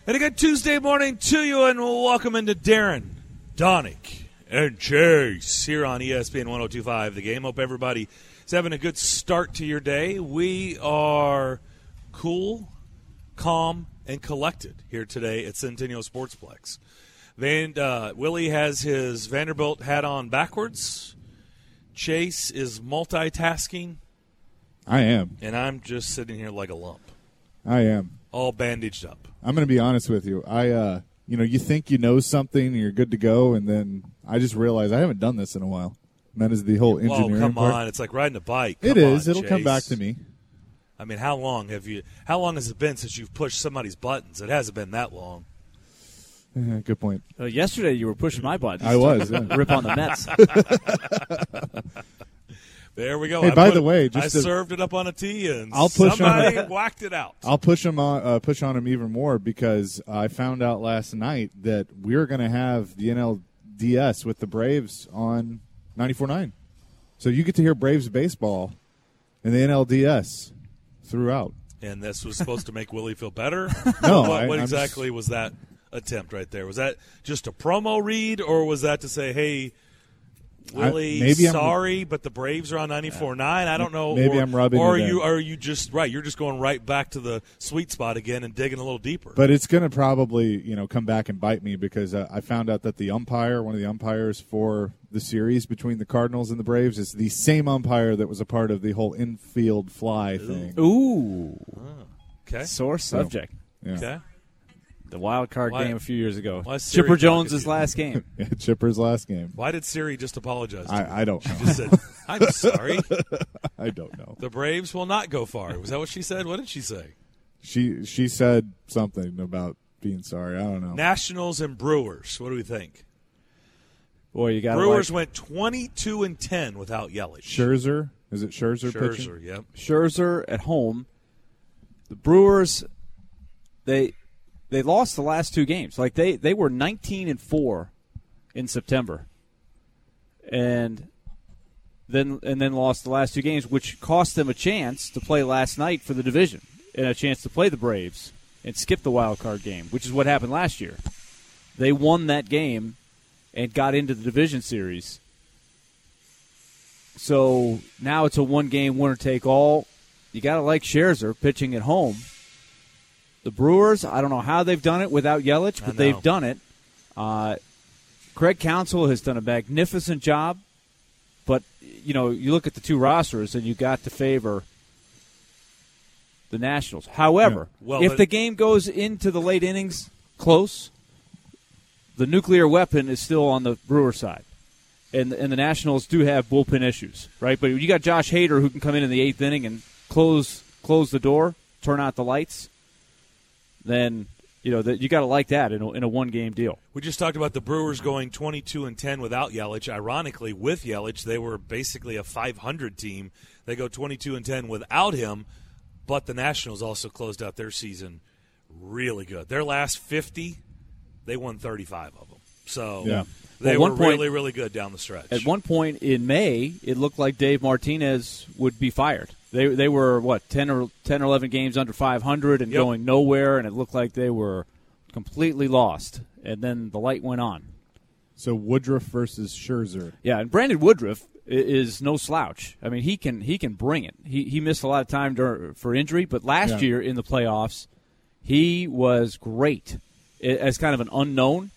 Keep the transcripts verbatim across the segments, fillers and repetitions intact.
And a good Tuesday morning to you, and welcome into Darren, Donick, and Chase here on E S P N one oh two point five The Game. Hope everybody is having a good start to your day. We are cool, calm, and collected here today at Centennial Sportsplex. Van, uh, Willie has his Vanderbilt hat on backwards. Chase is multitasking. I am. And I'm just sitting here like a lump. I am. All bandaged up. I'm going to be honest with you. I, uh, you know, you think you know something and you're good to go, and then I just realized I haven't done this in a while. And that is the whole engineering Oh, come part. on. It's like riding a bike. Come it is. on, It'll Chase. come back to me. I mean, how long have you? How long has it been since you've pushed somebody's buttons? It hasn't been that long. Yeah, good point. Uh, yesterday you were pushing my buttons. I was. Yeah. Rip on the Mets. There we go. Hey, I by put, the way, I just to, served it up on a tee, and I'll push somebody on, whacked it out. I'll push him on, uh, push on him even more because I found out last night that we're going to have the N L D S with the Braves on ninety-four point nine. So you get to hear Braves baseball in the N L D S throughout. And this was supposed to make Willie feel better? No. What, I, what I'm exactly just, was that attempt right there? Was that just a promo read, or was that to say, hey, Willie, I, maybe sorry, I'm, but the Braves are on ninety-four point nine. I don't know. Maybe or, I'm rubbing Or are it you, in. are you just, right, you're just going right back to the sweet spot again and digging a little deeper. But it's going to probably, you know, come back and bite me because uh, I found out that the umpire, one of the umpires for the series between the Cardinals and the Braves, is the same umpire that was a part of the whole infield fly thing. Ooh. Oh, okay. Sore subject. Yeah. Okay. The wild card Why- game a few years ago. why is Siri Chipper talking to Jones' you? last game. Yeah, Chipper's last game. Why did Siri just apologize to you? I, I don't know. She just said, I'm sorry. I don't know. The Braves will not go far. Was that what she said? What did she say? She she said something about being sorry. I don't know. Nationals and Brewers. What do we think? Boy, you got Brewers like went twenty-two and ten without Yelich. Scherzer? Is it Scherzer, pitching? Scherzer, yep. Scherzer at home. The Brewers, they they lost the last two games. Like they, they were nineteen and four in September, and then and then lost the last two games, which cost them a chance to play last night for the division and a chance to play the Braves and skip the wild card game, which is what happened last year. They won that game and got into the division series. So now it's a one-game winner-take-all. You got to like Scherzer pitching at home. The Brewers, I don't know how they've done it without Yelich, but they've done it. Uh, Craig Counsell has done a magnificent job. But, you know, you look at the two rosters, and you got to favor the Nationals. However, yeah. well, if the game goes into the late innings close, the nuclear weapon is still on the Brewer side. And, and the Nationals do have bullpen issues, right? But you got Josh Hader who can come in in the eighth inning and close close the door, turn out the lights. Then, you know, that you got to like that in a, in a one-game deal. We just talked about the Brewers going twenty-two and ten without Yelich. Ironically, with Yelich, they were basically a five hundred team. They go twenty-two and ten without him, but the Nationals also closed out their season really good. Their last fifty, they won thirty-five of them. So yeah. they well, were point, really, really good down the stretch. At one point in May, it looked like Dave Martinez would be fired. They they were, what, ten or ten or eleven games under five hundred and yep. going nowhere, and it looked like they were completely lost. And then the light went on. So Woodruff versus Scherzer. Yeah, and Brandon Woodruff is no slouch. I mean, he can he can bring it. He he missed a lot of time dur- for injury, but last yeah. year in the playoffs, he was great as kind of an unknown.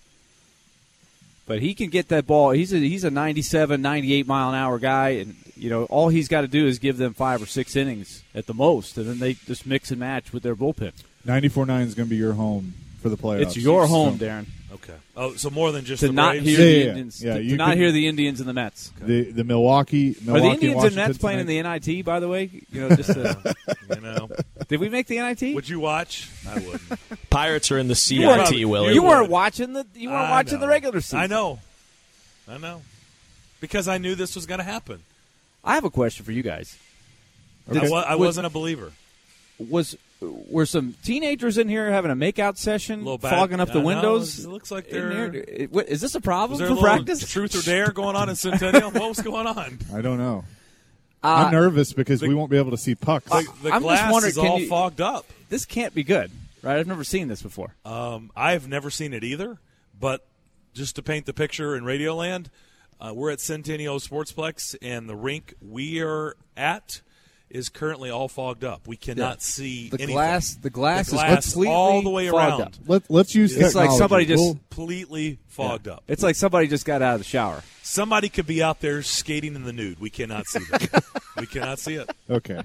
But he can get that ball. He's a, he's a ninety-seven, ninety-eight mile an hour guy, and you know all he's got to do is give them five or six innings at the most, and then they just mix and match with their bullpen. ninety-four point nine is going to be your home for the playoffs. It's your home, so. Darren. Okay. Oh, so more than just To the not Braves? hear Yeah, the yeah, Indians, yeah. to, You to not could- hear the Indians and the Mets. The the Milwaukee, Milwaukee Are the Indians and Washington Mets playing in tonight? the N I T? By the way, you know, just uh, You know, did we make the N I T? would you watch? I wouldn't. Pirates are in the You C I T, weren't- Willie. You would. weren't watching the you weren't I watching know. the regular season. I know. I know. Because I knew this was going to happen. I have a question for you guys. I, Did- wa- I was- wasn't a believer. Was were some teenagers in here having a makeout session, Little bad- fogging up the I know. windows? It looks like in they're- here? It- what- Is this a problem Was there for a little practice? truth or dare going on in Centennial? What was going on? I don't know. Uh, I'm nervous because the- we won't be able to see pucks. The, the I'm just glass wondering, is can all you- fogged up. This can't be good, right? I've never seen this before. Um, I've never seen it either, but just to paint the picture in Radioland, uh, we're at Centennial Sportsplex, and the rink we are at is currently all fogged up. We cannot Yeah. see The anything. glass, the glass The is glass completely all the way fogged around. up. Let, let's use It's like technology. somebody just- We'll- Completely fogged Yeah. up. It's like somebody just got out of the shower. Somebody could be out there skating in the nude. We cannot see them. We cannot see it. okay.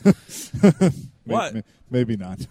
What? Maybe, maybe not.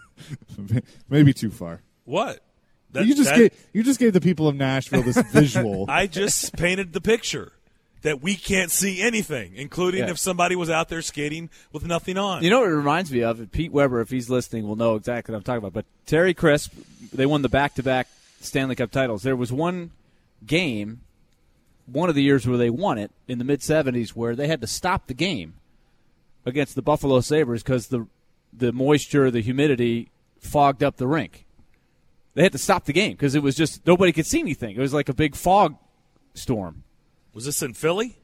Maybe too far. What? That- you just that- gave you just gave the people of Nashville this visual. I just painted the picture that we can't see anything, including Yeah. if somebody was out there skating with nothing on. You know what it reminds me of? Pete Weber, if he's listening, will know exactly what I'm talking about. But Terry Crisp, they won the back-to-back Stanley Cup titles. There was one game, one of the years where they won it in the mid-seventies, where they had to stop the game against the Buffalo Sabres because the the moisture, the humidity fogged up the rink. They had to stop the game because it was just nobody could see anything. It was like a big fog storm. Was this in Philly?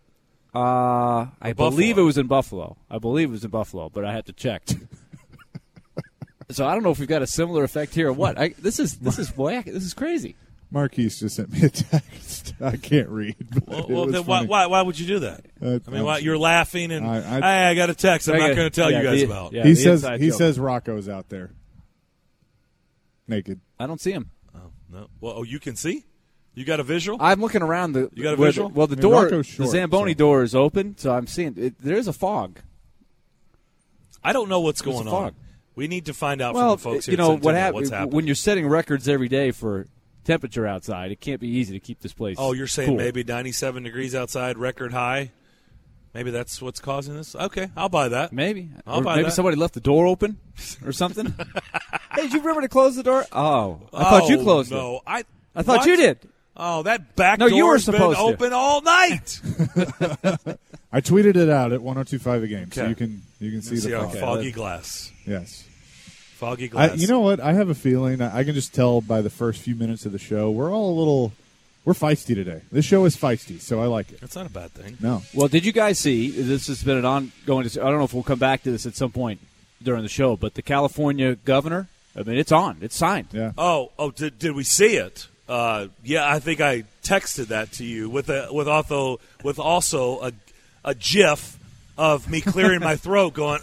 Uh, I Buffalo. believe it was in Buffalo. I believe it was in Buffalo, but I had to check. So I don't know if we've got a similar effect here or what. I, this is this is whack. This is crazy. Marquise just sent me a text. I can't read. But Well, it well was then why, funny. why why would you do that? Uh, I mean, why, you're laughing and I- I- hey, I got a text. I'm I not got- going to tell yeah, you guys the- about. yeah. he the says inside he joke. says Rocco's out there, naked. I don't see him. Oh, no. Well, oh, you can see. You got a visual. I'm looking around the. You got a where visual? The, well, the I mean, door, Rocco's short, the Zamboni so- door is open, so I'm seeing it, there is a fog. I don't know what's There's going a on. fog. We need to find out Well, from the folks you here know at what Centennial happens what's happening. when you're setting records every day for temperature outside. It can't be easy to keep this place. Oh, you're saying cool. maybe ninety-seven degrees outside, record high. Maybe that's what's causing this. Okay, I'll buy that. Maybe. I'll Or buy maybe that. somebody left the door open or something. Hey, did you remember to close the door? Oh, I thought you Oh, closed it. no, I. I thought what? you did. Oh, that back No, you were door's been supposed to. open all night. I tweeted it out at one oh two point five a game, so Okay. you can you can see See the our fog. foggy glass. Yes. Foggy I, glass. you know what? I have a feeling I I can just tell by the first few minutes of the show we're all a little we're feisty today. This show is feisty, so I like it. That's not a bad thing. No. Well, did you guys see? This has been an ongoing. I don't know if we'll come back to this at some point during the show, but the California governor. I mean, it's on. It's signed. Yeah. Oh, oh, did, did we see it? Uh, yeah, I think I texted that to you with a with also with also a a GIF of me clearing my throat, going.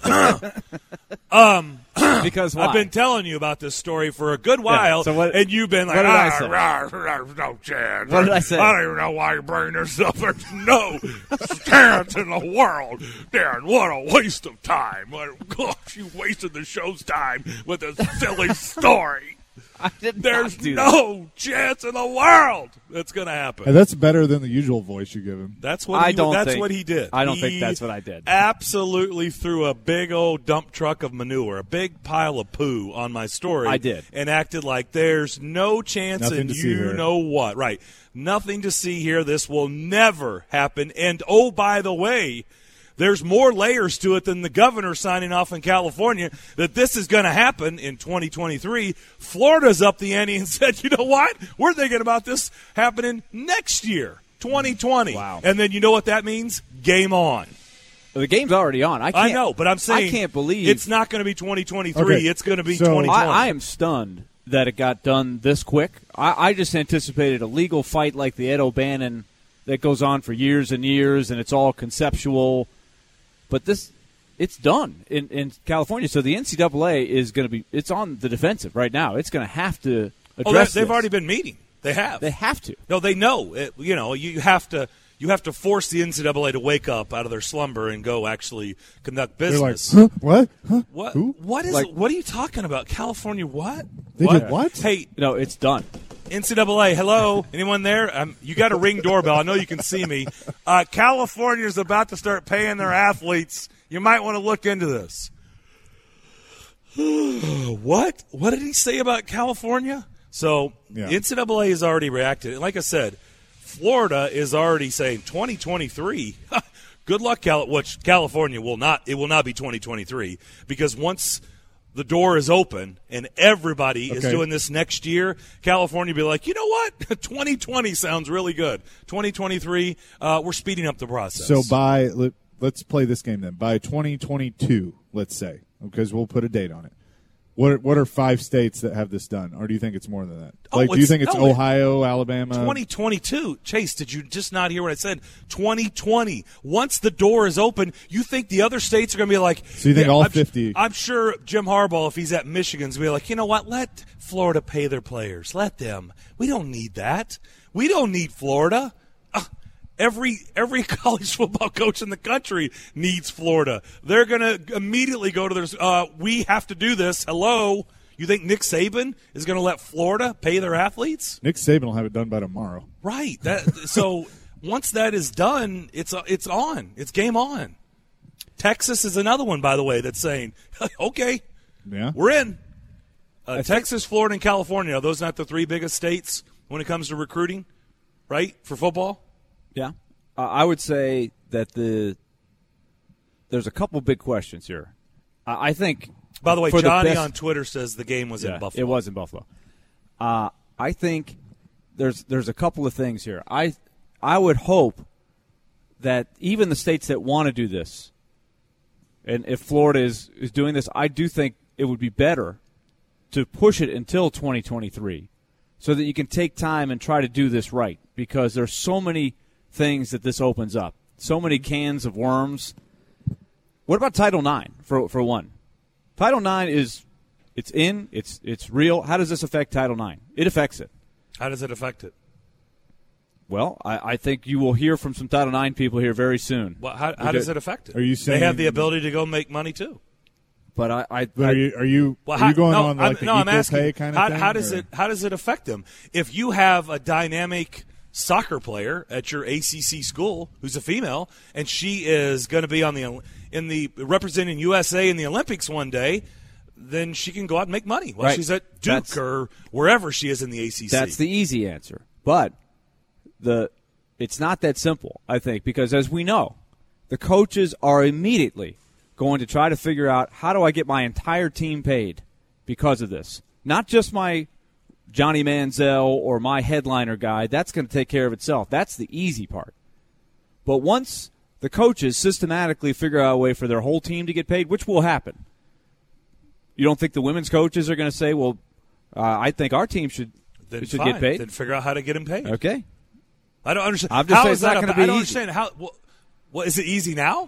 um, Because why? I've been telling you about this story for a good while, so what- and you've been like, what did I ah, say? rah, rah, no chance. What did I say? I don't even know why you're bringing this up. There's no chance in the world. Darren, what a waste of time. What- Gosh, you wasted the show's time with this silly story. I did There's not do that. no chance in the world that's going to happen. And that's better than the usual voice you give him. That's what I he, don't that's think- what he did. I don't He think that's what I did. Absolutely threw a big old dump truck of manure, a big pile of poo on my story. I did. And acted like there's no chance Nothing in to see you here. know what. Right. Nothing to see here. This will never happen. And oh, by the way, there's more layers to it than the governor signing off in California that this is going to happen in twenty twenty-three. Florida's up the ante and said, you know what? We're thinking about this happening next year, twenty twenty. Wow. And then you know what that means? Game on. Well, the game's already on. I can't, I know, but I'm saying I can't believe it's not going to be twenty twenty-three. Okay, It's going to be so- twenty twenty. I, I am stunned that it got done this quick. I, I just anticipated a legal fight like the Ed O'Bannon that goes on for years and years, and it's all conceptual. But this, it's done in, in California. So the N C double A is going to be, it's on the defensive right now. It's going to have to address oh, they- they've this. already been meeting. They have. They have to. No, they know. It, you know, you have to. You have to force the N C double A to wake up out of their slumber and go actually conduct They're like, business. huh? What? Huh? What? Who? What is? Like- what are you talking about? California? What? They what? did what? Hey, No, it's done. N C double A, hello? Anyone there? Um, you got a Ring doorbell. I know you can see me. Uh, California's about to start paying their athletes. You might want to look into this. What? What did he say about California? So Yeah. N C double A has already reacted. And like I said, Florida is already saying twenty twenty-three. Good luck, Cal- which California will not. It will not be twenty twenty-three because once the door is open and everybody is Okay. doing this next year, California will be like, you know what? twenty twenty sounds really good. twenty twenty-three, uh, we're speeding up the process. So by let, let's play this game then. By twenty twenty-two, let's say, because we'll put a date on it. What are, what are five states that have this done, or do you think it's more than that? Oh, Like, do you it's- think it's no, it- Ohio, Alabama? twenty twenty-two. Chase, did you just not hear what I said? twenty twenty. Once the door is open, you think the other states are going to be like. So you think all I'm, fifty? I'm sure Jim Harbaugh, if he's at Michigan's, will be like, you know what? Let Florida pay their players. Let them. We don't need that. We don't need Florida. Uh, Every every college football coach in the country needs Florida. They're going to immediately go to their uh, we have to do this. Hello. You think Nick Saban is going to let Florida pay their athletes? Nick Saban will have it done by tomorrow. Right. That so once that is done, it's uh, it's on. It's game on. Texas is another one, by the way, that's saying, okay, Yeah. we're in. Uh, Texas, Florida, and California, are those not the three biggest states when it comes to recruiting, right, for football? Yeah, uh, I would say that the there's a couple big questions here. Uh, I think. By the way, for Johnny the best, on Twitter says the game was yeah, in Buffalo. It was in Buffalo. Uh, I think there's there's a couple of things here. I I would hope that even the states that want to do this, and if Florida is, is doing this, I do think it would be better to push it until twenty twenty-three so that you can take time and try to do this right, because there's so many things that this opens up, so many cans of worms. What about Title nine, for for one? Title nine is it's in, it's it's real. How does this affect Title nine? It affects it. How does it affect it? Well, I, I think you will hear from some Title nine people here very soon. Well, how, how does it affect it? Are you saying they have the ability to go make money too? But I, I, But I are you are you, Well, are how, you going no, on like I'm, the no, equal I'm asking, pay kind of how, thing? how does or? it how does it affect them? If you have a dynamic soccer player at your A C C school who's a female and she is going to be on the in the representing U S A in the Olympics one day, then she can go out and make money while Right. she's at Duke That's- or wherever she is in the A C C. That's the easy answer. But the it's not that simple, I think, because as we know, the coaches are immediately going to try to figure out, how do I get my entire team paid because of this? Not just my Johnny Manziel or my headliner guy. That's going to take care of itself. That's the easy part. But once the coaches systematically figure out a way for their whole team to get paid, which will happen, you don't think the women's coaches are going to say, well, uh, I think our team should, then should fine. get paid? Then figure out how to get them paid. Okay. I don't understand. I'm just how saying is it's not that gonna a- be I don't easy. understand how. What, what is it easy now?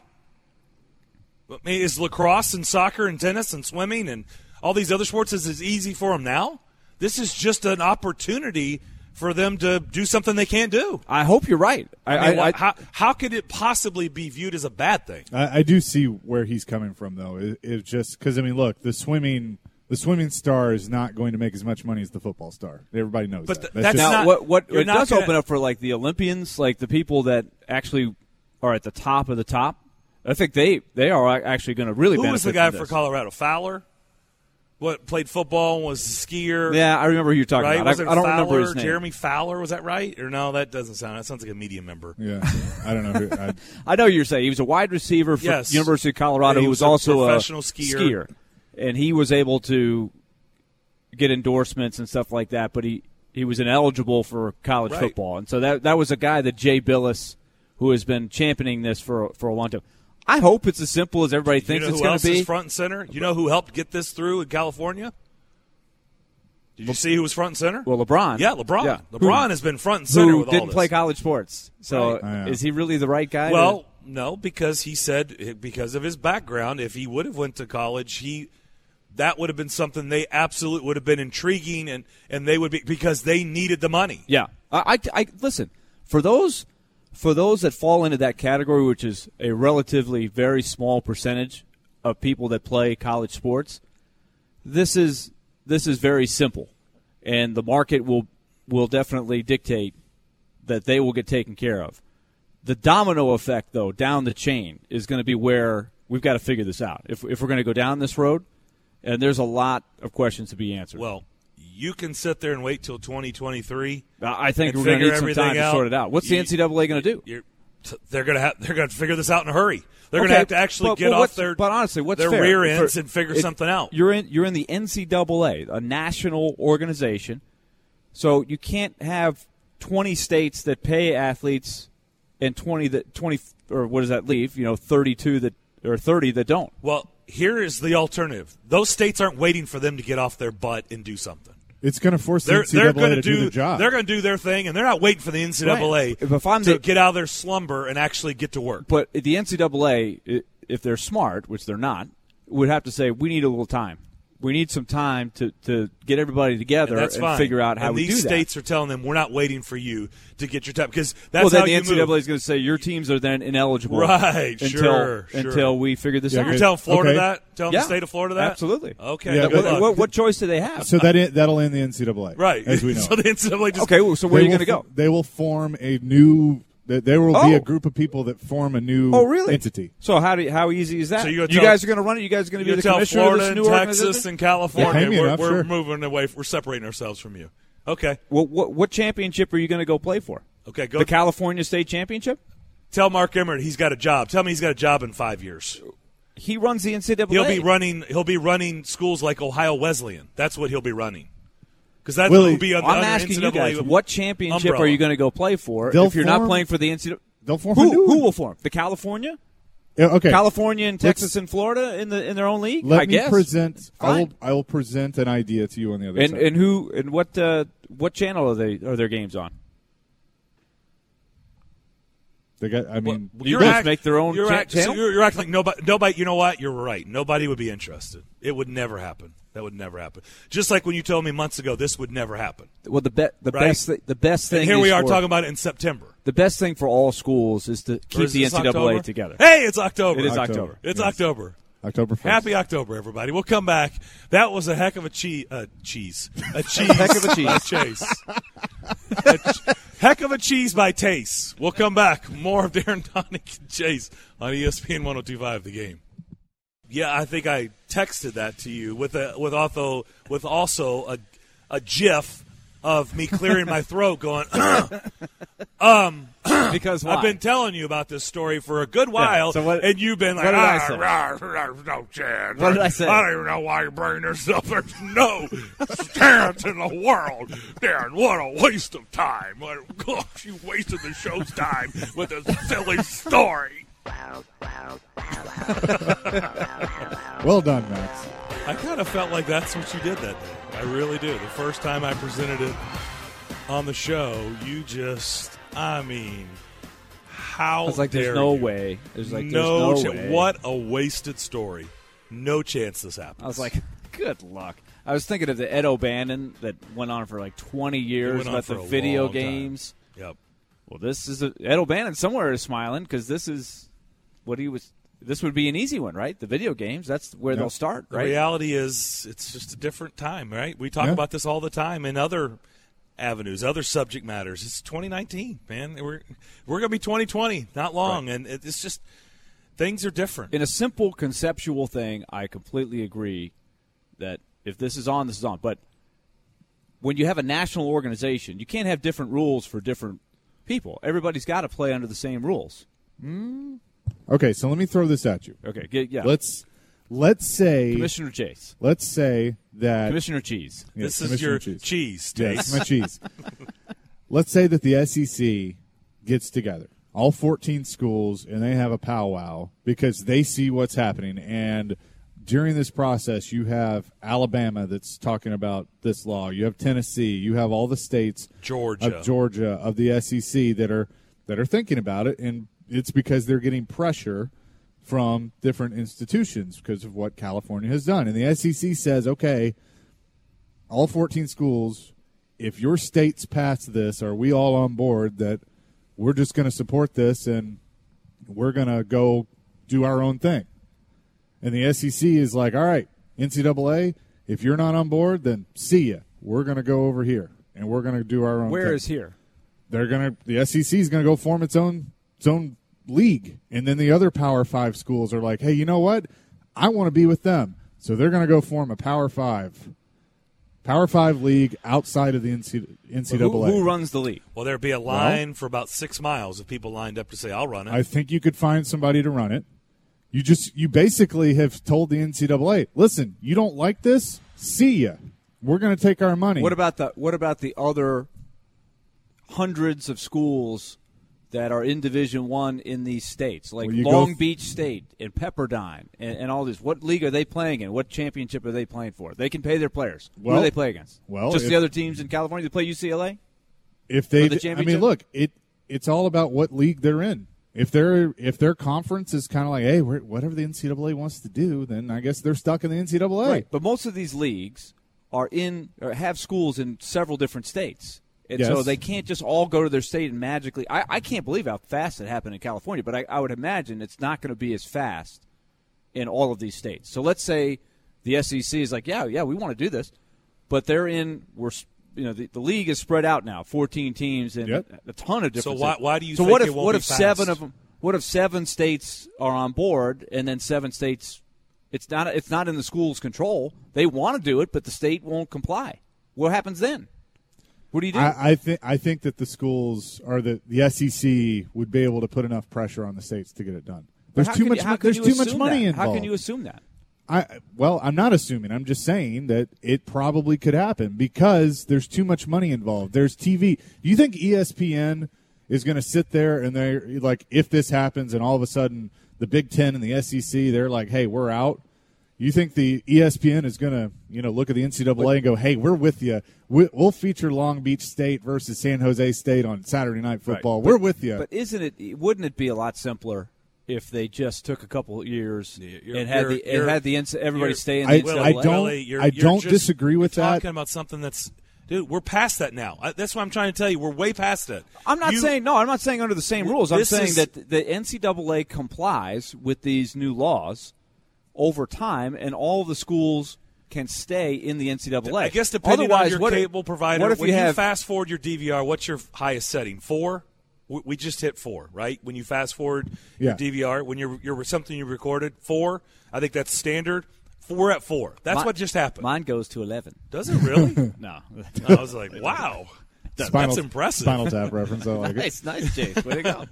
I mean, is lacrosse and soccer and tennis and swimming and all these other sports is as easy for them now? This is just an opportunity for them to do something they can't do. I hope you're right. I, I mean, I, I, how how could it possibly be viewed as a bad thing? I, I do see where he's coming from, though. It, it's just because I mean, look, the swimming, the swimming star is not going to make as much money as the football star. Everybody knows But that. th- that's just, now, not- what, what you're it not does gonna- open up for, like, the Olympians, like the people that actually are at the top of the top, I think they, they are actually going to really Who benefit was the guy from for this. Colorado? Fowler? What played football and was a skier? Yeah, I remember who you're talking Right? about. Was I, it I don't Fowler, remember his name. Jeremy Fowler, was that right? Or no, that doesn't sound. That sounds like a media member. yeah, I don't know. Who, I, I know you're saying he was a wide receiver for Yes. University of Colorado, Yeah, he who was was, a also professional a skier. skier, and he was able to get endorsements and stuff like that. But he, he was ineligible for college Right. football, and so that that was a guy that Jay Billis, who has been championing this for for a long time. I hope it's as simple as everybody You thinks know it's who going else to be. is front and center? You know who helped get this through in California? Did you see who was front and center? Well, LeBron. Yeah, LeBron. Yeah. LeBron Who- has been front and center who with all didn't this. play college sports. So Right. Oh, yeah. is he really the right guy? Well, to- no, because he said because of his background, if he would have went to college, he that would have been something they absolutely would have been intriguing, and, and they would be because they needed the money. yeah. I, I, I listen for those for those that fall into that category, which is a relatively very small percentage of people that play college sports. This is this is very simple, and the market will will definitely dictate that they will get taken care of. The domino effect, though, down the chain is going to be where we've got to figure this out. If if we're going to go down this road, and there's a lot of questions to be answered. Well, you can sit there and wait till twenty twenty-three. I think and we're going to figure need some everything time to out. sort it out. What's the You- N C double A going to do? You're, they're going to have they're going to figure this out in a hurry. They're going to Okay, have to actually but- get but off what's- their but honestly, what's their fair? rear ends For- and figure it- something out. You're in you're in the N C double A, a national organization, so you can't have twenty states that pay athletes and twenty that twenty or what does that leave? You know, thirty-two that or thirty that don't. Well, here is the alternative. Those states aren't waiting for them to get off their butt and do something. It's going to force the They're, N C double A they're going to do, do the job. They're going to do their thing, and they're not waiting for the N C double A Right. If I'm to the- get out of their slumber and actually get to work. But the N C double A, i- if they're smart, which they're not, would have to say, we need a little time. We need some time to, to get everybody together And that's and fine. figure out how and we these do that. states are telling them, we're not waiting for you to get your time. Because that's well, then how the you N C double A move. is going to say your teams are then ineligible, Right, Until sure, sure. until we figure this Yeah, out. You're Okay. telling Florida Okay. that? Telling Yeah, the state of Florida that? absolutely. Okay. Yeah, good but- luck. What, what choice do they have? So that that'll end the N C double A, right. As we know. So the N C double A just Okay, well, so where They are you will going to go? fo- They will form a new. th- There will be Oh. a group of people that form a new Oh, really? entity. So how do you, how easy is that? So you're you gonna tell- guys are going to run it. You guys are going to You be the tell commissioner Florida of and this new Texas organization? and California, Yeah, pay me we're, enough, we're sure. moving away. We're separating ourselves from you. Okay. Well, what, what championship are you going to go play for? Okay, go The California State Championship? tell Mark Emmert he's got a job. Tell me he's got a job in five years. He runs the N C double A. He'll be running. He'll be running schools like Ohio Wesleyan. That's what he'll be running. Because that's Willie, what will be under, I'm under asking N C you double A guys, what championship umbrella. are you going to go play for They'll if you're not form- playing for the N C double A? They'll form a Who, new. who will form? The California? Yeah, okay. California and Let's- Texas and Florida in the in their own league? Let I me guess. present. I will. Fine. I will present an idea to you on the other And side. and who and what uh, what channel are they are their games on? they got. I mean, You You're guys act- make their own you're cha- act- so channel? you're, you're acting like nobody. Nobody. You know what? You're right. Nobody would be interested. It would never happen. That would never happen. Just like when you told me months ago this would never happen. Well, the be- the Right. best thi- the best thing And here is we are for- talking about it in September. the best thing for all schools is to Or keep is the N this C double A October? together. Hey, it's October. It is October. October. It's Yes. October. October first. Happy October, everybody. We'll come back. That was a heck of a cheese. Uh, cheese. A cheese. Heck of a cheese. by Chase. A ch- heck of a cheese by Taste. We'll come back. More of Darren Donick and Chase on E S P N one oh two point five The Game. Yeah, I think I texted that to you with a with also with also a a GIF of me clearing my throat, going. um. Because why? I've been telling you about this story for a good while, so what- and you've been like, what did I "Ah, say? rah, rah, there's no chance. What did I say? I don't even know why you're bringing this up. There's no chance in the world. Darren, what a waste of time. What, gosh, you wasted the show's time with a silly story. Well done, Max. I kind of felt like that's what you did that day. I really do. The first time I presented it on the show, you just, I mean, how I was like, dare there's no you? way. There's like, no, there's no cha- way. What a wasted story. No chance this happens. I was like, good luck. I was thinking of the Ed O'Bannon that went on for like twenty years went on about for the a video long time. games. Yep. Well, this is a, Ed O'Bannon somewhere is smiling because this is what he was. This would be an easy one, right? The video games. That's where Yep. they'll start, The right? reality is, it's just a different time, right? We talk Yeah. about this all the time in other avenues, other subject matters. It's twenty nineteen, man. We're we're gonna be twenty twenty, not long, and it, it's just things are different. In a simple conceptual thing, I completely agree that if this is on, this is on. But when you have a national organization, you can't have different rules for different people. Everybody's got to play under the same rules. Okay, so let me throw this at you. Okay, get, yeah. Let's let's say Commissioner Chase, let's say that Commissioner Cheese. this yes, is Commissioner your Cheese. cheese, Yes, Taste. my cheese. Let's say that the S E C gets together, all fourteen schools, and they have a powwow because they see what's happening. And during this process, you have Alabama that's talking about this law. You have Tennessee. You have all the states Georgia. of Georgia of the S E C that are that are thinking about it, and it's because they're getting pressure from different institutions because of what California has done. And the S E C says, okay, all fourteen schools, if your states pass this, are we all on board that we're just going to support this and we're going to go do our own thing? And the S E C is like, all right, N C double A, if you're not on board, then see ya. We're going to go over here and we're going to do our own Where thing. is here? They're going to the S E C is going to go form its own its own league, and then the other Power Five schools are like, hey, you know what? I want to be with them, so they're going to go form a Power Five, Power Five league outside of the N C Who, double A. who runs the league? Well, there'd be a line for about six miles of people lined up to say, "I'll run it." I think you could find somebody to run it. You just you basically have told the N C double A, listen, you don't like this? See ya. We're going to take our money. What about the What about the other hundreds of schools that are in Division One in these states, like Well, you Long go f- Beach State and Pepperdine and, and all this. What league are they playing in? What championship are they playing for? They can pay their players. Well- Who do they play against? well, just if- the other teams in California. They play U C L A. If they, For the d- I mean, championship? look, it it's all about what league they're in. If their if their conference is kind of like, hey, we're, whatever the N C double A wants to do, then I guess they're stuck in the N C double A. Right, but most of these leagues are in or have schools in several different states. And Yes. so they can't just all go to their state and magically. I, I can't believe how fast it happened in California, but I, I would imagine it's not going to be as fast in all of these states. So let's say the S E C is like, yeah, yeah, we want to do this, but they're in. We're you know the, the league is spread out now, fourteen teams and Yep. a ton of different. So why- states. why do you So think what it if won't what be if seven fast? of them? What if seven states are on board and then seven states? It's not. It's not in the school's control. They want to do it, but the state won't comply. What happens then? What do you do? I, I think I think that the schools or the, the S E C would be able to put enough pressure on the states to get it done. There's How too can much. you- how mo- can there's you too much assume money that? involved. How can you assume that? I well, I'm not assuming. I'm just saying that it probably could happen because there's too much money involved. There's T V. Do you think E S P N is going to sit there and they're like, if this happens and all of a sudden the Big Ten and the S E C, they're like, hey, we're out? You think the E S P N is going to, you know, look at the N C double A and go, hey, we're with you. We- We'll feature Long Beach State versus San Jose State on Saturday Night Football. Right. We're But- with you. But isn't it? Wouldn't it be a lot simpler if they just took a couple of years You're- and had you're- the and you're- had the N C everybody you're- stay in the I- N C double A? I don't- Willie, you're- I you're don't just- disagree with you're that. Talking about something that's, dude, we're past that now. I, that's what I'm trying to tell you. We're way past it. I'm not You- saying no. I'm not saying under the same rules. I'm This saying is- that the N C double A complies with these new laws over time, and all the schools can stay in the N C double A. I guess depending Otherwise, on your what if- cable provider, what if when you you have fast forward your D V R, what's your highest setting? Four? We we just hit four, right? When you fast forward your Yeah. D V R, when you're, you're something you recorded, four. I think that's standard. We're at four. That's Mi- what just happened. Mine goes to eleven. Does it really? No, I was like, wow, That- Spinal- that's impressive. Spinal Tap reference. I like it. nice, nice, Chase. Way to go.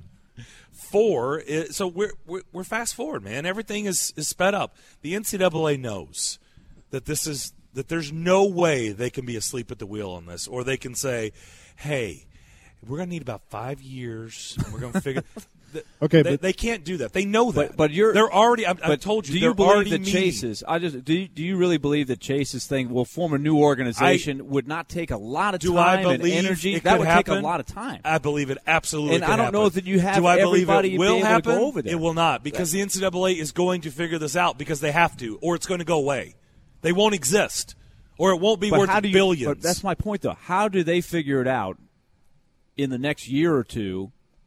Four. Is, so we're, we're we're fast forward, man. Everything is, is sped up. The N C double A knows that this is that there's no way they can be asleep at the wheel on this, or they can say, "Hey, we're going to need about five years. And we're going to figure." th- Okay, they, but- they can't do that. They know that. But, but you're they're already. I've, I've but told you. Do they're you believe already that meeting. Chase's? I just do. You, do you really believe that Chase's thing will form a new organization? would not take a lot of Do time I believe and energy. it that could would happen? take a lot of time. I believe it absolutely. And could I don't happen. know that you have Do I believe everybody it will be able to happen? go over there. It will not, because the N C double A is going to figure this out because they have to, or it's going to go away. They won't exist, or it won't be But worth how do you, billions. But that's my point, though. How do they figure it out in the next year or two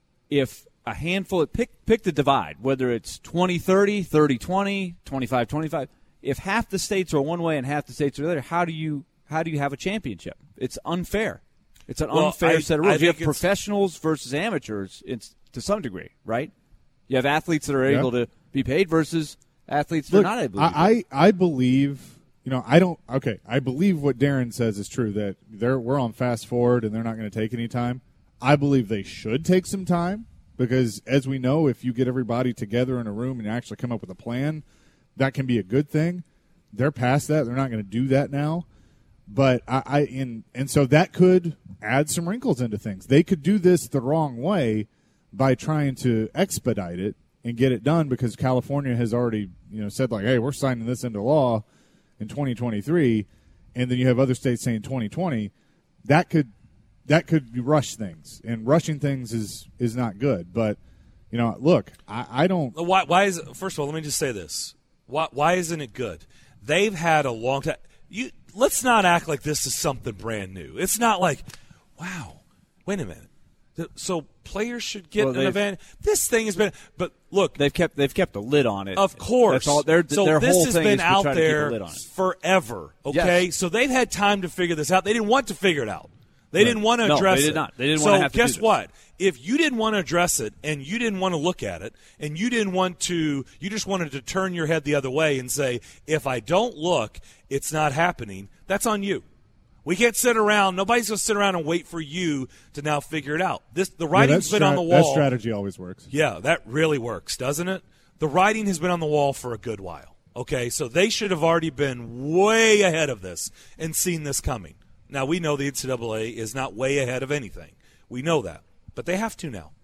if a handful – pick pick the divide, whether it's twenty thirty, thirty twenty, twenty-five twenty-five. If half the states are one way and half the states are the other, how do you how do you have a championship? It's unfair. It's an Well, unfair I- set of I rules. You have think it's- professionals versus amateurs it's, to some degree, right? You have athletes that are Yeah. able to be paid versus athletes that Look, are not able to be paid. I, I I believe, you know, I don't. Okay, I believe what Darren says is true, that they're we're on fast forward and they're not going to take any time. I believe they should take some time because, as we know, if you get everybody together in a room and actually come up with a plan, that can be a good thing. They're past that; they're not going to do that now. But I, I and and so that could add some wrinkles into things. They could do this the wrong way by trying to expedite it and get it done because California has already, you know, said like, hey, we're signing this into law in twenty twenty-three, and then you have other states saying twenty twenty. That could that could rush things, and rushing things is is not good. But you know, look, I, I don't. Why, why is it, first of all, let me just say this. Why, why isn't it good? They've had a long time. You let's not act like this is something brand new. It's not like, wow, wait a minute. Th- So players should get Well, an they've- event. This thing has been, but look, They've kept they've kept a lid on it. of course. That's all. Their, so their this whole has thing been is to out try to keep a there lid on it. forever. Okay, Yes. so they've had time to figure this out. They didn't want to figure it out. They didn't want to No, address they did it. not. They didn't so want to have to guess do this. what? If you didn't want to address it and you didn't want to look at it and you didn't want to, you just wanted to turn your head the other way and say, if I don't look, it's not happening. That's on you. We can't sit around. Nobody's going to sit around and wait for you to now figure it out. This the Yeah, writing's that been on strat- the That wall. strategy always works. Yeah, that really works, doesn't it? The writing has been on the wall for a good while. Okay, so they should have already been way ahead of this and seen this coming. Now, we know the N C double A is not way ahead of anything. We know that. But they have to now.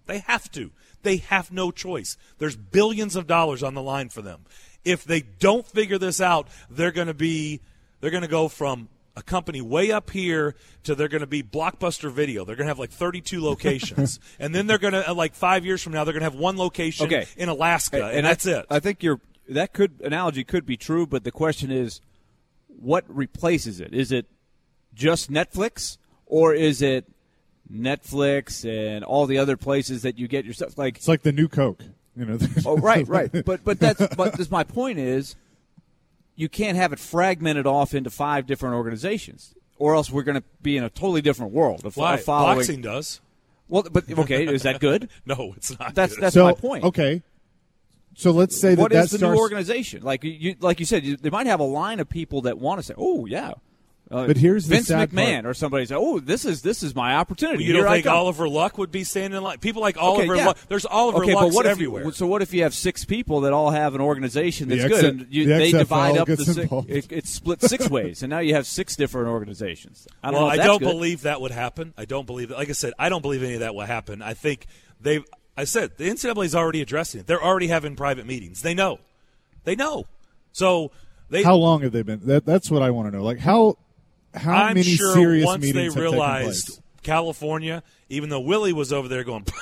They have to. They have no choice. There's billions of dollars on the line for them. If they don't figure this out, they're going to be they're going to go from a company way up here to they're going to be Blockbuster Video. They're going to have like thirty-two locations. And then they're going to, like five years from now, they're going to have one location okay. in Alaska, and, and, and that's I, it. I think you're, that could analogy could be true, but the question is, what replaces it? Is it just Netflix, or is it Netflix and all the other places that you get your stuff? Like, it's like the new Coke. You know. oh, right, right. But but that's but this, my point is, you can't have it fragmented off into five different organizations, or else we're going to be in a totally different world. Of, Why? of following. Boxing does. Well, but okay, is that good? No, it's not. That's good. that's so, my point. Okay. So let's say that what that is the starts, new organization? Like you, like you said, you, they might have a line of people that want to say, "Oh, yeah." Uh, But here's the Vince sad McMahon part. or somebody say, "Oh, this is this is my opportunity." You Here don't I think come." Oliver Luck would be standing in line? People like Oliver okay, yeah. Luck. There's Oliver okay, Lucks but what if everywhere. You, so what if you have six people that all have an organization that's The good, X- and you, the they X F L divide up the gets six, involved. it, it's split six ways, and now you have six different organizations. I don't well, know if I that's don't good. believe that would happen. I don't believe that. Like I said, I don't believe any of that will happen. I think they've. I said the N C double A is already addressing it. They're already having private meetings. They know. They know. So they. How long have they been? That, that's what I want to know. Like how how I'm many sure serious once they meetings have taken realized place? California, even though Willie was over there going.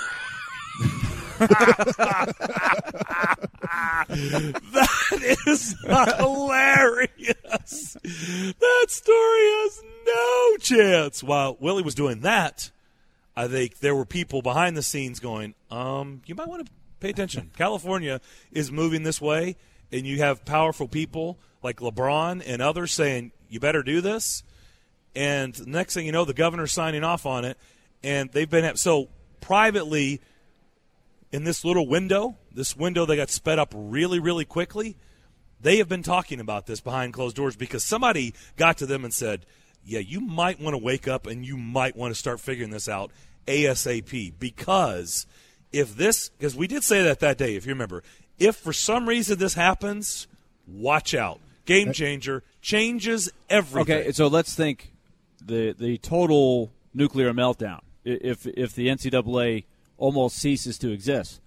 That is hilarious. That story has no chance. While Willie was doing that, I think there were people behind the scenes going, um, you might want to pay attention. California is moving this way, and you have powerful people like LeBron and others saying, you better do this. And next thing you know, the governor's signing off on it, and they've been – so privately – in this little window, this window that got sped up really, really quickly, they have been talking about this behind closed doors because somebody got to them and said, yeah, you might want to wake up and you might want to start figuring this out ASAP because if this – because we did say that that day, if you remember. If for some reason this happens, watch out. Game changer, changes everything. Okay, so let's think the the total nuclear meltdown. If if the N C double A – almost ceases to exist.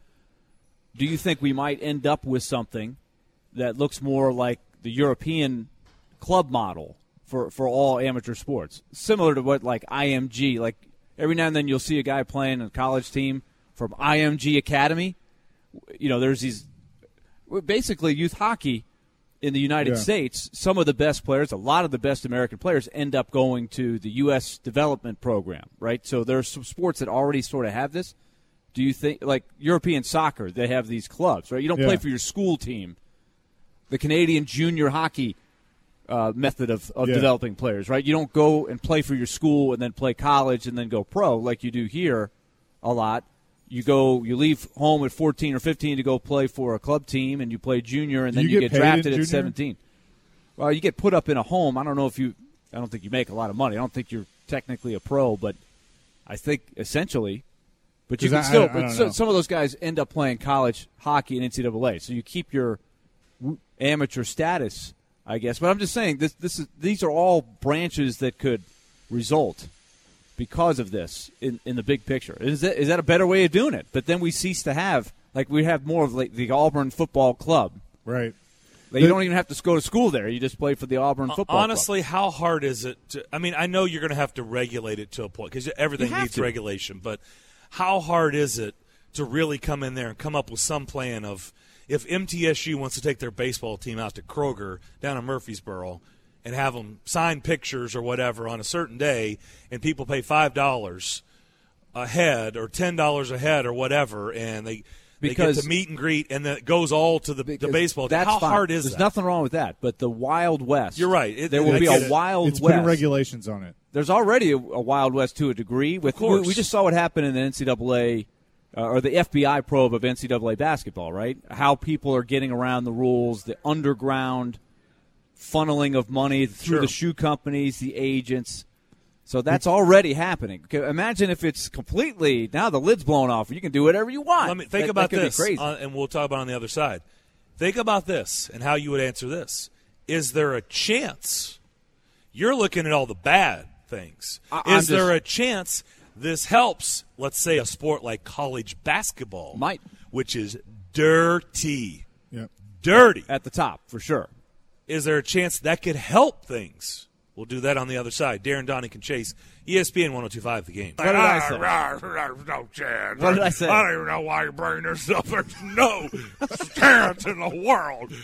Do you think we might end up with something that looks more like the European club model for, for all amateur sports? Similar to what like I M G, like every now and then you'll see a guy playing a college team from I M G Academy. You know, there's these basically youth hockey in the United yeah. States. Some of the best players, a lot of the best American players end up going to the U S development program, right? So there's some sports that already sort of have this. Do you think, like European soccer, they have these clubs, right? You don't yeah. play for your school team. The Canadian junior hockey uh, method of, of yeah. developing players, right? You don't go and play for your school and then play college and then go pro like you do here a lot. You go, you leave home at fourteen or fifteen to go play for a club team, and you play junior, and Do then you you, get get paid drafted in at junior? seventeen. Well, you get put up in a home. I don't know if you, I don't think you make a lot of money. I don't think you're technically a pro, but I think essentially. But you can I, still. I, I but don't so, know. some of those guys end up playing college hockey and N C double A, so you keep your amateur status, I guess. But I'm just saying this. This is these are all branches that could result because of this in, in the big picture. Is that is that a better way of doing it? But then we cease to have like we have more of like the Auburn Football Club, Right. Like you don't even have to go to school there. You just play for the Auburn Football Honestly, Club. how hard is it to – I mean, I know you're going to have to regulate it to a point because everything You have needs to. regulation. But how hard is it to really come in there and come up with some plan of if M T S U wants to take their baseball team out to Kroger down in Murfreesboro and have them sign pictures or whatever on a certain day and people pay five dollars a head or ten dollars a head or whatever and they – They Because- get to meet and greet, and then it goes all to the, the Because baseball. That's How fine. hard is There's that? nothing wrong with that. But the Wild West. You're right. It- there will I be get a it. Wild It's West. putting regulations on it. There's already a, a Wild West to a degree. With Of course. we, we just saw what happened in the N C double A uh, or the F B I probe of N C double A basketball, right? How people are getting around the rules, the underground funneling of money through Sure. the shoe companies, the agents. So that's already happening. Okay, imagine if it's completely now the lid's blown off. You can do whatever you want. Let me think That- about that could this, Be crazy. uh, and we'll talk about it on the other side. Think about this and how you would answer this. Is there a chance? You're looking at all the bad things. I- I'm Is there just- a chance this helps, let's say, a sport like college basketball, Might. which is dirty. Yep. Dirty. At the top, for sure. Is there a chance that could help things? We'll do that on the other side. Darren, Donick, and Chase, E S P N one oh two point five, The Game. What did I say? There's no chance. What did I say? I don't even know why you're bringing this up. There's no chance in the world.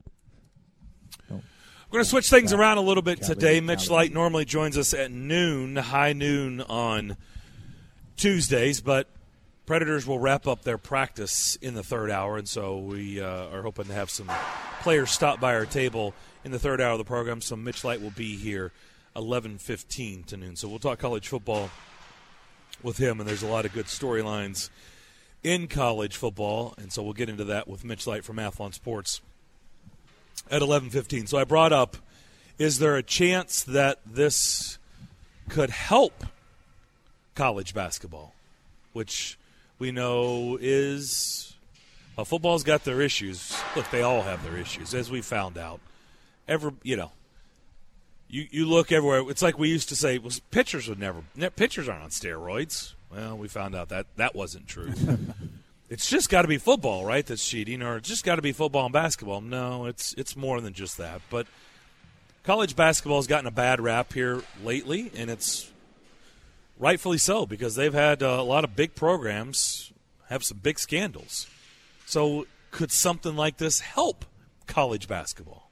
We're going to switch things around a little bit today. Mitch Light normally joins us at noon, high noon on Tuesdays, but Predators will wrap up their practice in the third hour, and so we uh, are hoping to have some players stop by our table in the third hour of the program. So Mitch Light will be here eleven fifteen to noon. So we'll talk college football with him, and there's a lot of good storylines in college football, and so we'll get into that with Mitch Light from Athlon Sports at eleven fifteen. So I brought up, is there a chance that this could help college basketball, which we know is well, football's got their issues. Look, they all have their issues, as we found out. Ever, you know, you you look everywhere. It's like we used to say, well, pitchers would never. Pitchers aren't on steroids. Well, we found out that that wasn't true. It's just got to be football, right, that's cheating, or it's just got to be football and basketball. No, it's it's more than just that. But college basketball has gotten a bad rap here lately, and it's rightfully so, because they've had uh, a lot of big programs have some big scandals. So could something like this help college basketball?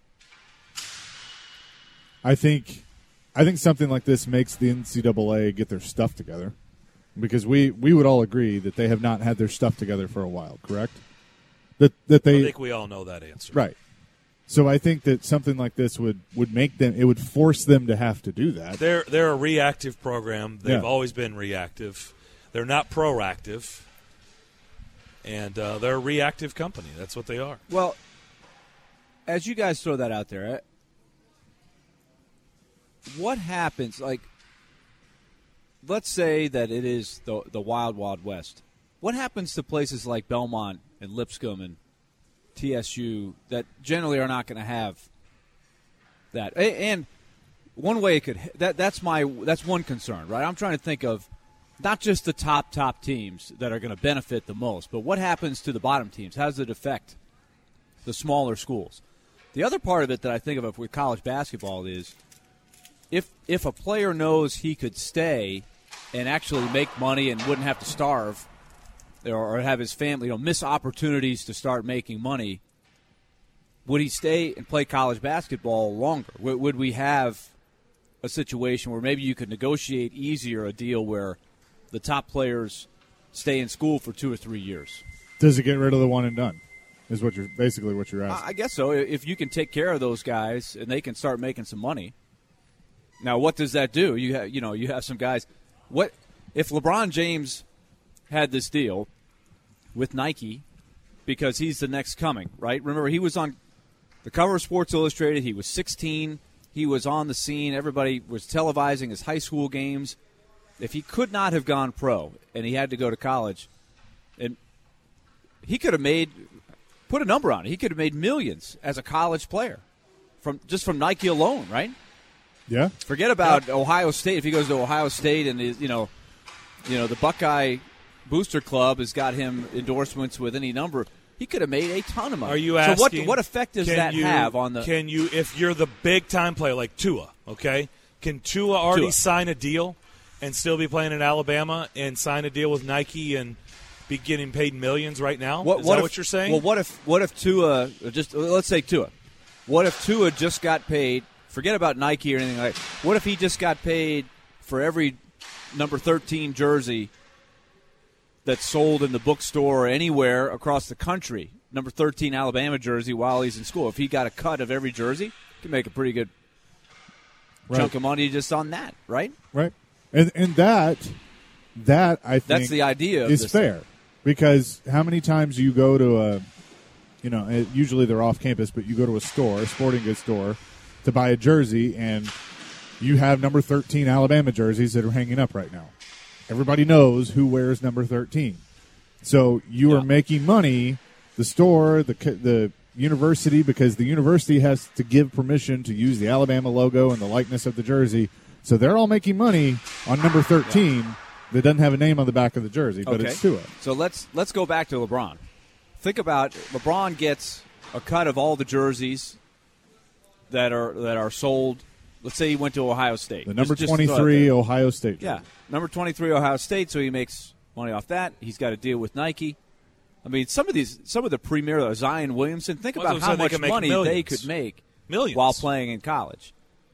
I think I think something like this makes the N C double A get their stuff together, because we, we would all agree that they have not had their stuff together for a while, correct? That that they I think we all know that answer. Right. So I think that something like this would, would make them – it would force them to have to do that. They're they're a reactive program. They've Yeah. always been reactive. They're not proactive. And uh, they're a reactive company. That's what they are. Well, as you guys throw that out there, what happens, like, let's say that it is the the wild, wild west. What happens to places like Belmont and Lipscomb and T S U that generally are not going to have that? And one way it could that that's my that's one concern, right? I'm trying to think of not just the top top teams that are going to benefit the most, but what happens to the bottom teams? How does it affect the smaller schools? The other part of it that I think of with college basketball is if if a player knows he could stay and actually make money and wouldn't have to starve or, or have his family, you know, miss opportunities to start making money, would he stay and play college basketball longer? Would, would we have a situation where maybe you could negotiate easier a deal where the top players stay in school for two or three years? Does it get rid of the one and done? Is what you're basically what you're asking. I guess so. If you can take care of those guys and they can start making some money. Now, what does that do? You have, you know, you have some guys. What if LeBron James had this deal with Nike because he's the next coming, right? Remember, he was on the cover of Sports Illustrated. He was sixteen. He was on the scene. Everybody was televising his high school games. If he could not have gone pro and he had to go to college, and he could have made – put a number on it. He could have made millions as a college player from just from Nike alone, right? Yeah. Forget about yeah. Ohio State. If he goes to Ohio State and is, you know, you know the Buckeye Booster Club has got him endorsements with any number, he could have made a ton of money. Are you asking? So what what effect does that you, have on the? Can you, if you're the big time player like Tua, okay, can Tua already Tua. sign a deal and still be playing in Alabama and sign a deal with Nike and be getting paid millions right now? What, Is what that if, what you're saying? Well, what if what if Tua just let's say Tua, what if Tua just got paid? Forget about Nike or anything like that. What if he just got paid for every number thirteen jersey that's sold in the bookstore or anywhere across the country? Number thirteen Alabama jersey while he's in school. If he got a cut of every jersey, he could make a pretty good right. chunk of money just on that, right? Right. And and that that I think that's the idea of is this fair. thing. Because how many times you go to a, you know, usually they're off campus, but you go to a store, a sporting goods store, to buy a jersey, and you have number thirteen Alabama jerseys that are hanging up right now. Everybody knows who wears number thirteen. So you yeah. are making money, the store, the the university, because the university has to give permission to use the Alabama logo and the likeness of the jersey. So they're all making money on number thirteen. Yeah. that doesn't have a name on the back of the jersey, but Okay. it's Tua. So let's let's go back to LeBron. Think about LeBron gets a cut of all the jerseys that are that are sold. Let's say he went to Ohio State. The number Just- just throw it twenty-three there. Ohio State jersey. Yeah, number twenty-three Ohio State. So he makes money off that. He's got a deal with Nike. I mean, some of these, some of the premier uh, Zion Williamson. Think Well, about so how they much can make money millions. they could make Millions. while playing in college.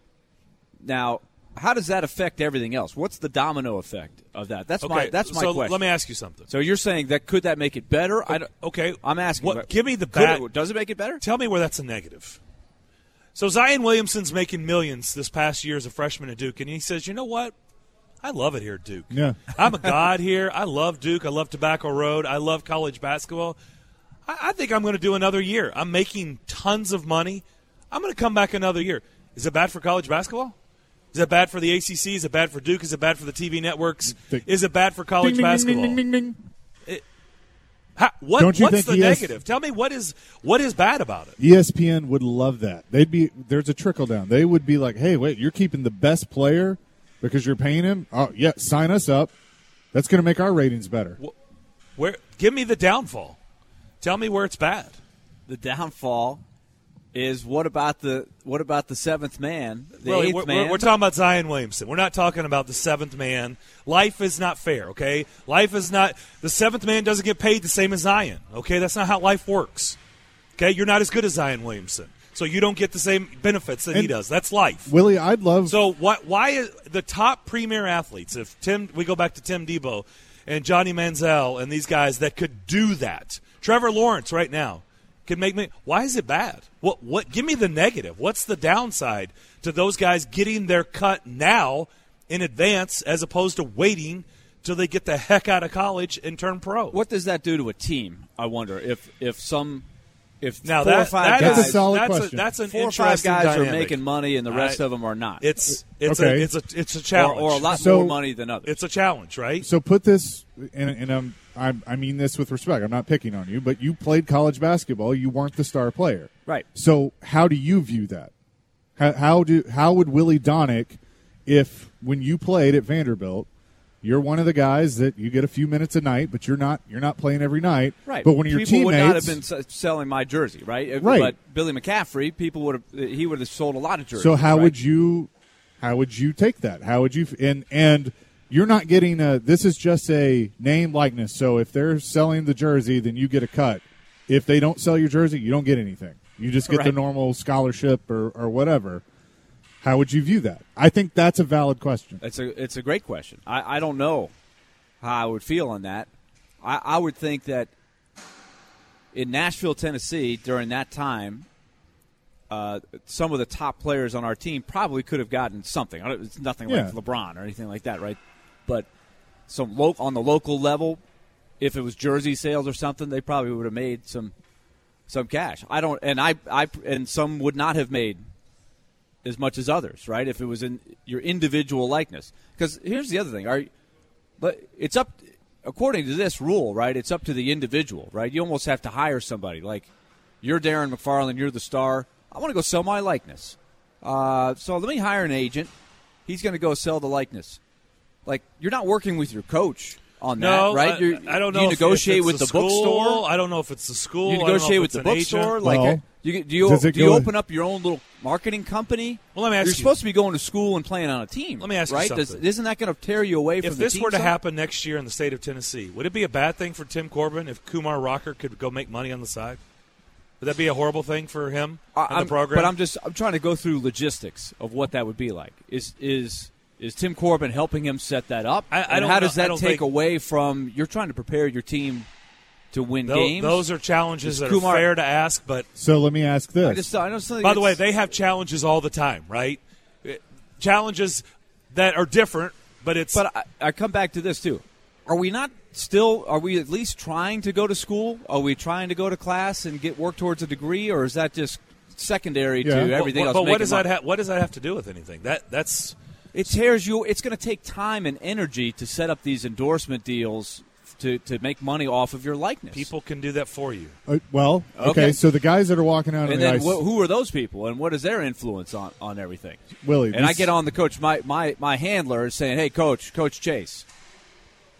Now, how does that affect everything else? What's the domino effect of that? That's Okay, my that's my so question. let me ask you something. So you're saying that could that make it better? I don't, Okay, I'm asking. What, give me the could bad. it- does it make it better? Tell me where that's a negative. So Zion Williamson's making millions this past year as a freshman at Duke, and he says, "You know what? I love it here at Duke. Yeah. I'm a god here. I love Duke. I love Tobacco Road. I love college basketball. I, I think I'm going to do another year. I'm making tons of money. I'm going to come back another year. Is it bad for college basketball? Is it bad for the A C C? Is it bad for Duke? Is it bad for the T V networks? Is it bad for college Ding, ding, ding, basketball? ding, ding, ding, ding. How, what, Don't you what's think the he has- negative? Tell me what is what is bad about it. E S P N would love that. They'd be there's a trickle down. They would be like, "Hey, wait, you're keeping the best player because you're paying him? Oh, yeah, sign us up. That's going to make our ratings better." Where? Give me the downfall. Tell me where it's bad. The downfall is what about the what about the seventh man, the Well, eighth we're, man? we're, we're talking about Zion Williamson. We're not talking about the seventh man. Life is not fair, okay? Life is not – the seventh man doesn't get paid the same as Zion, okay? That's not how life works, okay? You're not as good as Zion Williamson, so you don't get the same benefits that he And- does. That's life. Willie, I'd love So what, why is the top premier athletes, if Tim – we go back to Tim Tebow and Johnny Manziel and these guys that could do that, Trevor Lawrence right now, can make me. Why is it bad? What? What? Give me the negative. What's the downside to those guys getting their cut now in advance, as opposed to waiting till they get the heck out of college and turn pro? What does that do to a team? I wonder if if some if Now four that, or five that guys, That's a solid that's question. A, that's an four or interesting five guys dynamic. are making money and the rest I- of them are not. It's it's Okay. a it's a it's a or, challenge, or a lot So- more money than others. It's a challenge, right? So put this, and, and I'm, I'm, I mean this with respect. I'm not picking on you, but you played college basketball. You weren't the star player, Right. So how do you view that? How, how do how would Willie Donick, if when you played at Vanderbilt, you're one of the guys that you get a few minutes a night, but you're not you're not playing every night. Right. But when your people teammates, would not have been s- selling my jersey, right? Right. But Billy McCaffrey, people would have he would have sold a lot of jerseys. so how right? would you how would you take that? How would you and and you're not getting a this is just a name likeness. So if they're selling the jersey, then you get a cut. If they don't sell your jersey, you don't get anything. You just get the Right. normal scholarship or, or whatever. How would you view that? I think that's a valid question. It's a it's a great question. I, I don't know how I would feel on that. I, I would think that in Nashville, Tennessee, during that time, uh, some of the top players on our team probably could have gotten something. I don't- It's nothing Yeah. like LeBron or anything like that, right? But some lo- on the local level, if it was jersey sales or something, they probably would have made some some cash. I don't, and I, I, and some would not have made as much as others, right? If it was in your individual likeness. Because here's the other thing: are but it's up according to this rule, right? It's up to the individual, right? You almost have to hire somebody. Like you're Darren McFarland, you're the star. I want to go sell my likeness. Uh, so let me hire an agent. He's going to go sell the likeness. Like you're not working with your coach on No, that, right? I, You're, I don't do know. you if- negotiate if with it's the a school. bookstore. I don't know if it's the school. You I don't know negotiate if with it's the an bookstore. agent. Like, Well, you, do you, does do it you go- open up your own little marketing company? Well, let me ask You're you. supposed to be going to school and playing on a team. Let me ask you right? something. Does, isn't that going to tear you away from If the this team were to some? happen next year in the state of Tennessee, would it be a bad thing for Tim Corbin if Kumar Rocker could go make money on the side? Would that be a horrible thing for him I- and I'm- the program? But I'm just I'm trying to go through logistics of what that would be like. Is is is Tim Corbin helping him set that up? I- I and don't how know- does I that don't take think- away from you're trying to prepare your team to win Tho- games? Those are challenges Is that Kumar- are fair to ask, but So let me ask this. I just I know something by the way, it's- they have challenges all the time, right? It- Challenges that are different, but it's But I, I come back to this too. Are we not still? Are we at least trying to go to school? Are we trying to go to class and get work towards a degree, or is that just secondary Yeah. to everything but, else? but what making does that money? ha- what does that have to do with anything? That that's It tears you. It's going to take time and energy to set up these endorsement deals to, to make money off of your likeness. people can do that for you. Uh, well, okay, Okay. So the guys that are walking out on and the then ice, wh- who are those people, and what is their influence on, on everything? Willie, And I these- get on the coach. My, my my handler is saying, "Hey, coach, Coach Chase,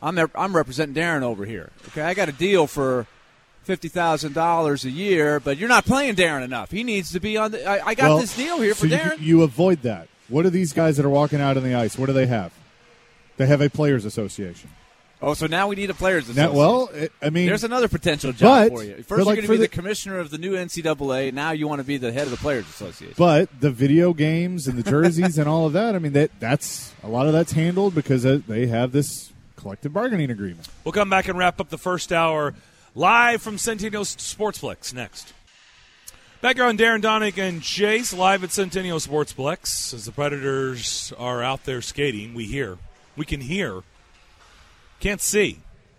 I'm I'm representing Darren over here. Okay, I got a deal for fifty thousand dollars a year, but you're not playing Darren enough. He needs to be on the. I, I got Well, this deal here so for Darren. You, you avoid that. What are these guys that are walking out on the ice? What do they have? They have a players' association. Oh, so now we need a players' Now, association. well, it, I mean, there's another potential job but- for you. First, but you're like going to for be the, the- commissioner of the new N C double A. Now you want to be the head of the players' association. but the video games and the jerseys and all of that. I mean, that that's a lot of that's handled because they have this collective bargaining agreement. We'll come back and wrap up the first hour live from Centennial Sportsplex next. Back here on Darren, Donick, and Chase, live at Centennial Sportsplex. As the Predators are out there skating, we hear. We can hear. Can't see.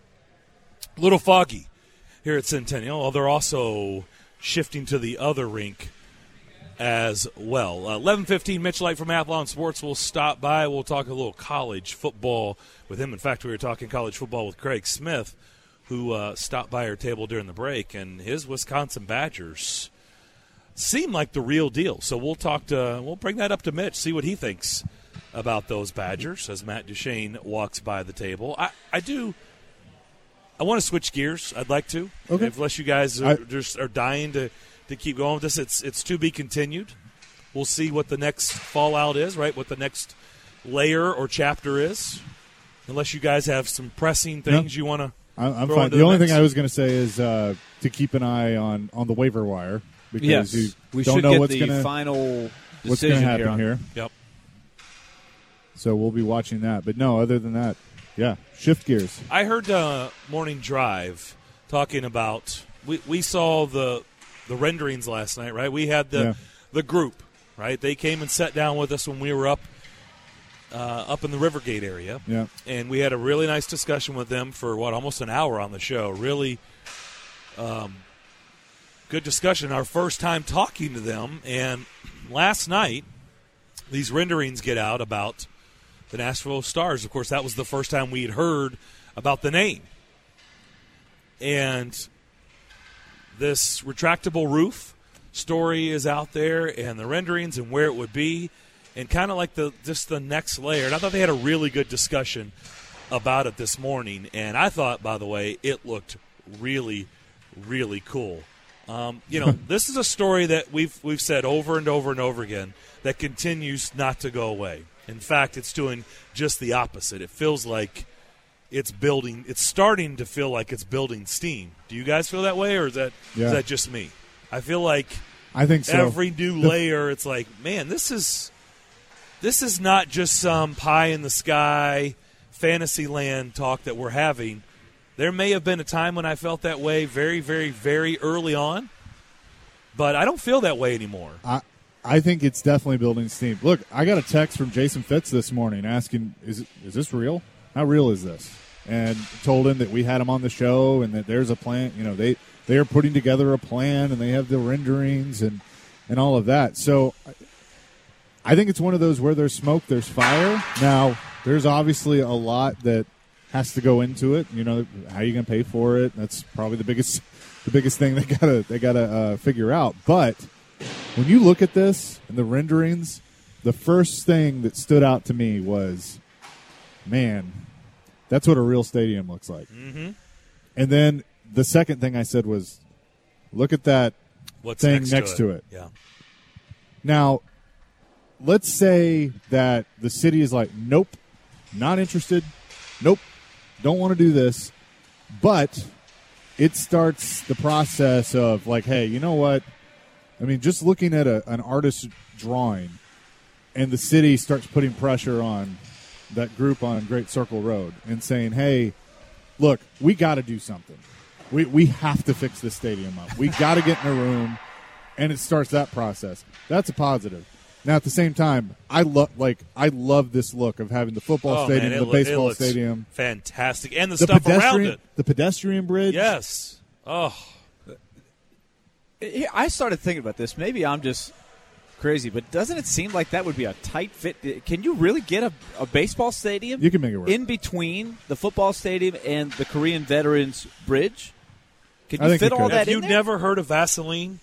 A little foggy here at Centennial. Oh, they're also shifting to the other rink as well. Uh, eleven fifteen, Mitch Light from Athlon Sports will stop by. We'll talk a little college football with him. In fact, we were talking college football with Craig Smith, who uh, stopped by our table during the break, and his Wisconsin Badgers seem like the real deal. So we'll talk to, we'll bring that up to Mitch, see what he thinks about those Badgers as Matt Duchene walks by the table. I, I do, I want to switch gears. I'd like to. Okay. Unless you guys are, I, just are dying to, to keep going with this, it's it's to be continued. We'll see what the next fallout is, right? What the next layer or chapter is. Unless you guys have some pressing things No. you want to. I'm, I'm throw fine. into The only mix. thing I was going to say is uh, to keep an eye on, on the waiver wire because yes, you we don't should know get what's the going to final what's going decision to happen here. on- here. Yep. So we'll be watching that. But no, other than that, yeah, shift gears. I heard uh, Morning Drive talking about we, we saw the the renderings last night, right? We had the Yeah. the group, right? They came and sat down with us when we were up uh, up in the Rivergate area, Yeah. and we had a really nice discussion with them for what almost an hour on the show. Really, um, good discussion. Our first time talking to them, and last night these renderings get out about the Nashville Stars. Of course, that was the first time we had heard about the name. And this retractable roof story is out there, and the renderings and where it would be, and kind of like the just the next layer. And I thought they had a really good discussion about it this morning. And I thought, by the way, it looked really, really cool. Um, you know, this is a story that we've we've said over and over and over again that continues not to go away. In fact, it's doing just the opposite. It feels like it's building. It's starting to feel like it's building steam. Do you guys feel that way, or is that Yeah. is that just me? I feel like I think so. every new layer, it's like, man, this is this is not just some pie in the sky fantasy land talk that we're having. There may have been a time when I felt that way very, very, very early on, but I don't feel that way anymore. I, I think it's definitely building steam. Look, I got a text from Jason Fitz this morning asking, is it, is this real? How real is this? And told him that we had him on the show and that there's a plan. You know, they, they are putting together a plan and they have the renderings and, and all of that. So I think it's one of those where there's smoke, there's fire. Now, there's obviously a lot that has to go into it. You know, how are you going to pay for it? That's probably the biggest the biggest thing they gotta they gotta uh, figure out. But when you look at this and the renderings, the first thing that stood out to me was, man, that's what a real stadium looks like. Mm-hmm. And then the second thing I said was, look at that What's thing next, next to, to it? it. Yeah. Now, let's say that the city is like, nope, not interested. Nope, don't want to do this. But it starts the process of like, hey, you know what? I mean, just looking at a, an artist's drawing and the city starts putting pressure on that group on Great Circle Road and saying, hey, look, we got to do something. We we have to fix this stadium up. We got to get in a room, and it starts that process. That's a positive. Now, at the same time, I love like I love this look of having the football Oh, stadium, man, it the loo- it baseball looks stadium, fantastic, and the, the stuff around pedestrian, it. the pedestrian bridge. Yes. Oh, I started thinking about this. Maybe I'm just crazy, but doesn't it seem like that would be a tight fit? Can you really get a, a baseball stadium You can make it work. in between the football stadium and the Korean Veterans Bridge? Can I you think fit you all could. that have you in there? never heard of Vaseline?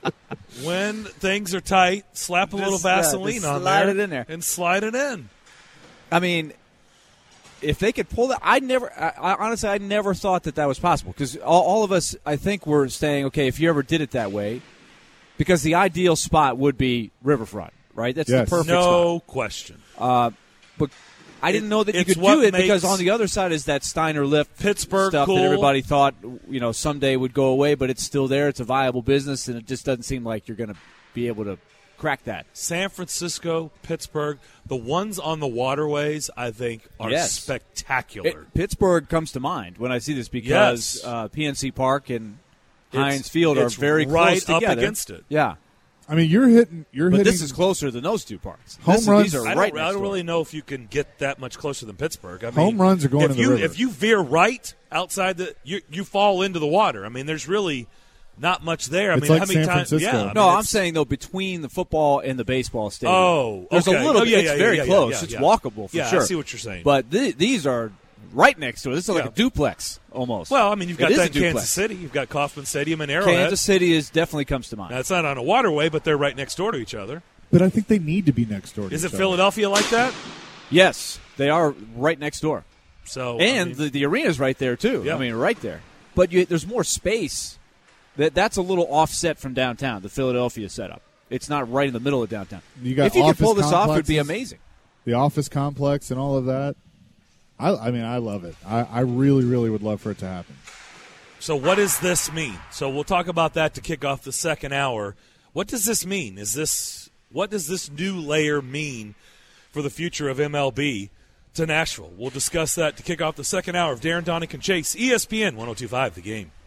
When things are tight, slap a Just, little uh, Vaseline just on slide there, it in there. and slide it in. I mean, if they could pull that, I never, I, I honestly, I never thought that that was possible because all, all of us, I think, were saying, okay, if you ever did it that way, because the ideal spot would be Riverfront, right? That's Yes. the perfect No spot. question. Uh, but I didn't It- know that you it's could what do it makes because on the other side is that Steiner Lift Pittsburgh stuff cool. that everybody thought, you know, someday would go away, but it's still there. It's a viable business, and it just doesn't seem like you're going to be able to crack that. San Francisco, Pittsburgh, the ones on the waterways, I think, are Yes. spectacular. It, Pittsburgh comes to mind when I see this because Yes. uh, P N C Park and It's- Heinz Field are it's very right close together. up against it. Yeah, I mean, you're hitting. You're but hitting. this is closer than those two parks. Home This- runs- These are I right don't, I next don't door. really know if you can get that much closer than Pittsburgh. I mean, Home runs are going if in the you, river. If you veer right outside the, you you fall into the water. I mean, there's really not much there. I It's mean, like how many San times? Francisco. Yeah, I mean, No, I'm it's- saying though between the football and the baseball stadium. Oh, there's okay. a little. Oh, yeah, it's yeah, very yeah, yeah, close. yeah, it's yeah. walkable for Yeah, I sure. see what you're saying. But th- these are right next to it. This is like Yeah. a duplex almost. Well, I mean, you've It got is that a in Kansas duplex. City. You've got Kauffman Stadium and Arrowhead. Kansas City is definitely comes to mind. Now, it's not on a waterway, but they're right next door to each other. but I think they need to be next door. To Is each it other. Philadelphia like that? Yes, they are right next door. So, I And mean, the, the arena's right there too. Yeah. I mean, right there. But you, there's more space. That that's a little offset from downtown. The Philadelphia setup. It's not right in the middle of downtown. You got if you could office pull this off, it would be complexes. amazing. The office complex and all of that. I, I mean, I love it. I, I really, really would love for it to happen. so what does this mean? So we'll talk about that to kick off the second hour. What does this mean? Is this what does this new layer mean for the future of M L B to Nashville? We'll discuss that to kick off the second hour of Darren, Donick, and Chase, E S P N one oh two point five The Game.